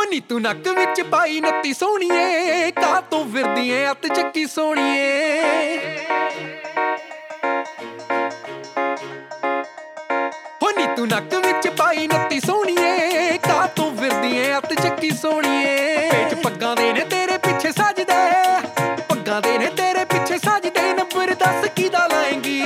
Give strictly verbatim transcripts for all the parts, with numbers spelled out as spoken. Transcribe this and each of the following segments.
ਨੀ ਤੂੰ ਨੱਕ ਵਿੱਚ ਪਾਈ ਨੱਤੀ ਸੋਹਣੀਏ, ਕਾ ਤੂੰ ਫਿਰਦੀ ਏ ਅੱਤ ਚੱਕੀ ਸੋਹਣੀਏ। ਹੋ ਨੀ ਤੂੰ ਨੱਕ ਵਿੱਚ ਪਾਈ ਨੱਤੀ ਸੋਹਣੀਏ, ਕਾ ਤੂੰ ਫਿਰਦੀ ਏ ਅੱਤ ਚੱਕੀ ਸੋਹਣੀਏ। ਪੇਚ ਪੱਗਾਂ ਦੇ ਨੇ ਤੇਰੇ ਪਿੱਛੇ ਸਜਦੇ, ਪੱਗਾਂ ਦੇ ਨੇ ਤੇਰੇ ਪਿੱਛੇ ਸਜਦੇ, ਨੰਬਰ ਦੱਸ ਕਿਹਦਾ ਲਾਏਂਗੀ।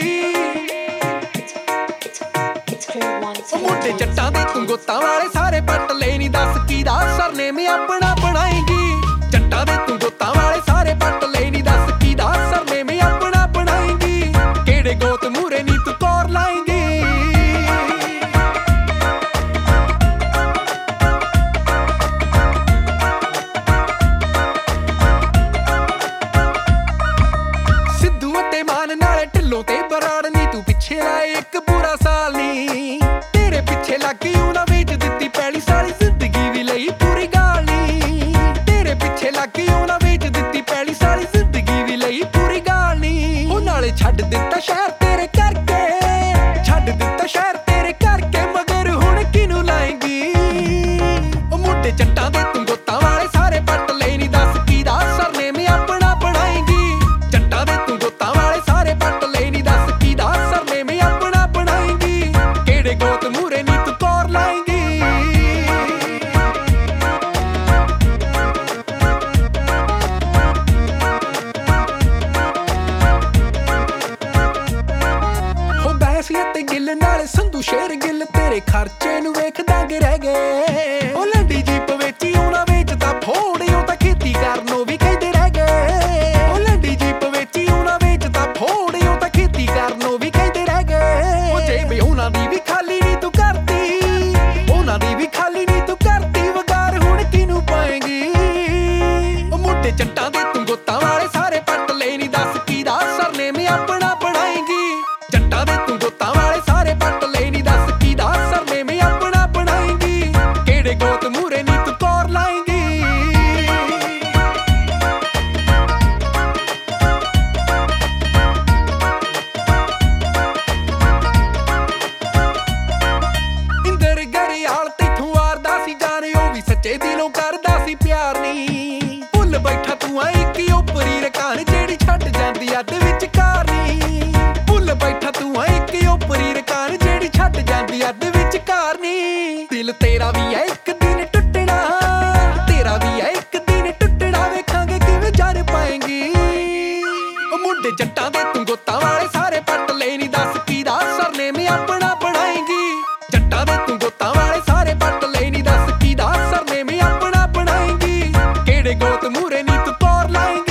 ਮੋਟੇ ਜੱਟਾਂ ਦੇ ਤੂੰ ਗੋਤਾਂ ਵਾਲੇ ਸਾਰੇ ਪੱਟ ਲੈ, ਨੀ ਦੱਸ ਕਿਹਦਾ ਸਰਨੇਮ ਆਪਣਾ ਬਣਾਏਂਗੀ। ਜੱਟਾਂ ਦੇ ਤੂੰ ਗੋਤਾਂ ਵਾਲੇ ਸਾਰੇ ਪੱਟ ਲੈ, ਨੀ ਦੱਸ ਕਿਹਦਾ ਸਰਨੇਮ ਆਪਣਾ ਬਣਾਏਂਗੀ। ਕਿਹੜੇ ਗੋਤ ਮੂਰੇ ਨੀ ਤੂੰ ਕੌਰ ਲਾਏਂਗੀ। ਸਿੱਧੂ ਅਤੇ ਮਾਨ ਨਾਲੇ ਢਿੱਲੋਂ ਤੇ ਬਰਾੜ ਨੀ ਤੂੰ ਪਿੱਛੇ ਲਾਏ ਇੱਕ ਪੂਰਾ ਸਾਲ ਨੀ। ਤੇਰੇ ਪਿੱਛੇ ਲੱਗੀ ਉਹਨਾਂ ਵੇਚ ਦਿੱਤੀ ਪੈਲੀ, ਸਾਰੀ ਜ਼ਿੰਦਗੀ ਵੀ ਲਈ ਪੂਰੀ ਗਾਲ ਨੀ। ਤੇਰੇ ਪਿੱਛੇ ਲੱਗੀ ਉਹਨਾਂ ਵੇਚ ਦਿੱਤੀ ਪੈਲੀ, ਸਾਰੀ ਜ਼ਿੰਦਗੀ ਵੀ ਲਈ ਪੂਰੀ ਗਾਲ ਨੀ। ਉਹ ਨਾਲੇ ਛੱਡ ਦਿੱਤਾ ਸ਼ਹਿਰ ਤੇਰੇ ਕਰਕੇ, ਛੱਡ ਦਿੱਤਾ ਸ਼ਹਿਰ ਤੇਰੇ ਕਰਕੇ, ਮਗਰ ਹੁਣ ਕਿਹਨੂੰ ਲਾਏਂਗੀ। ਉਹ ਮੋਟੇ ਜੱਟਾਂ ਦੇ ਤੂੰ ਗੋਤਾਂ ਵਾਲੇ ਸਾਰੇ ਪੱਟ ਲੈ, ਨੀ ਦੱਸ ਕਿਹਦਾ ਸਰਨੇਮ ਆਪਣਾ ਬਣਾਏਂਗੀ। ਜੱਟਾਂ ਦੇ ਤੂੰ ਗੋਤਾਂ ਵਾਲੇ ਸਾਰੇ ਪੱਟ ਲੈ, ਨੀ ਦੱਸ ਕਿਹਦਾ ਸਰਨੇਮ ਆਪਣਾ ਬਣਾਏਂਗੀ। ਕਿਹੜੇ ਗੋਤ ਮੂਰੇ ਨੀ ਤੂੰ ਕੌਰ ਲਾਏਂਗੀ। ਹੋ ਬੈਸ ਤੇ ਗਿੱਲ ਨਾਲ ਸੰਧੂ ਸ਼ੇਰ ਗਿੱਲ, ਤੇਰੇ ਖਰਚੇ ਨੂੰ ਵੇਖ ਦੰਗ ਰਹਿ ਗਏ। ਉਹ ਲੰਡੀ ਜੀਪ ਵੇਚੀ ਉਹਨਾਂ ਵੇਚਦਾ ਫੋੜ, ਉਹ ਤਾਂ ਖੇਤੀ ਕਰਨੋਂ ਵੀ ਕਹਿੰਦੇ ਰਹਿ ਗਏ। ਉਹ ਲੰਡੀ ਜੀਪ ਵੇਚੀ ਉਹਨਾਂ ਵੇਚਦਾ ਫੋੜ, ਉਹ ਤਾਂ ਖੇਤੀ ਕਰਨੋਂ ਵੀ ਕਹਿੰਦੇ ਰਹਿ ਗਏ। ਉਹ ਜੇਬ ਉਹਨਾਂ ਦੀ ਵੀ ਖਾਲੀ ਨੀ ਤੂੰ ਕਰਦੀ, ਉਹਨਾਂ ਦੀ ਵੀ ਖਾਲੀ ਨੀ ਤੂੰ ਕਰਦੀ, ਵਗਾਰ ਹੁਣ ਕਿਹਨੂੰ ਪਾਏਂਗੀ। ਉਹ ਮੋਟੇ ਜੱਟਾਂ ਦੇ ਤੂੰ ਗੋਤਾਂ ਵਾਲੇ ਸਾਰੇ ਪੱਟ ਲੈ, ਨੀ ਦੱਸ ਕਿਹਦਾ ਸਰਨੇਮ ਆਪਣਾ ਬਣਾਏਂਗੀ। ਜੱਟਾਂ ਦੇ ਤੂੰ ਗੋਤਾਂ ਵਾਲੇ ਸਾਰੇ ਪੱਟ ਲੈ, ਨੀ ਦੱਸ ਕਿਹਦਾ ਸਰਨੇਮ ਆਪਣਾ ਬਣਾਏਂਗੀ। ਕਿਹੜੇ ਗੋਤ ਮੂਰੇ ਨੀ ਤੂੰ ਕੌਰ ਲਾਏਂਗੀ। ਇੰਦਰ ਗਰੇਵਾਲ ਤੈਥੋਂ ਵਾਰਦਾ ਸੀ ਜਾਨ, ਉਹ ਵੀ ਸੱਚੇ ਦਿਲੋਂ ਕਰਦਾ ਸੀ ਪਿਆਰ ਨੀ। ਭੁੱਲ ਬੈਠਾ ਤੂੰ ਆ ਇੱਕ ਓਪਰੀ ਰਕਾਨ, ਜਿਹੜੀ ਛੱਡ ਜਾਂਦੀ ਅੱਧ ਵਿੱਚ ਕਾਰ ਨੀ। ਭੁੱਲ ਬੈਠਾ ਤੂੰ ਆ ਇੱਕ ਓਪਰੀ ਰਕਾਨ, ਜਿਹੜੀ ਛੱਡ ਜਾਂਦੀ ਅੱਧ ਵਿੱਚ ਕਾਰ ਨੀ। ਦਿਲ ਤੇਰਾ ਵੀ ਹੈ ਇੱਕ ਦਿਨ ਟੁੱਟਣਾ, ਤੇਰਾ ਵੀ ਹੈ ਇੱਕ ਦਿਨ ਟੁੱਟਣਾ, ਵੇਖਾਂਗੇ ਕਿਵੇਂ ਜਰ ਪਾਏਂਗੀ। ਉਹ ਮੁੰਡੇ ਜੱਟਾਂ ਦੇ ਤੂੰ ਗੋਤਾਂ ਵਾਲੇ ਸਾਰੇ ਪੱਟ ਲੈ, ਨੀ ਦੱਸ ਕਿਹਦਾ ਸਰਨੇਮ ਆਪਣਾ ਬਣਾਏਂਗੀ। ਜੱਟਾਂ ਦੇ ਤੂੰ ਗੋਤਾਂ ਵਾਲੇ ਸਾਰੇ ਪੱਟ ਲੈ, ਨੀ ਦੱਸ ਕਿਹਦਾ ਸਰਨੇਮ ਆਪਣਾ ਬਣਾਏਂਗੀ। ਕਿਹੜੇ ਗੋਤ ਮੂਰੇ ਨੀ ਤੂੰ ਕੌਰ ਲਾਏਂਗੀ।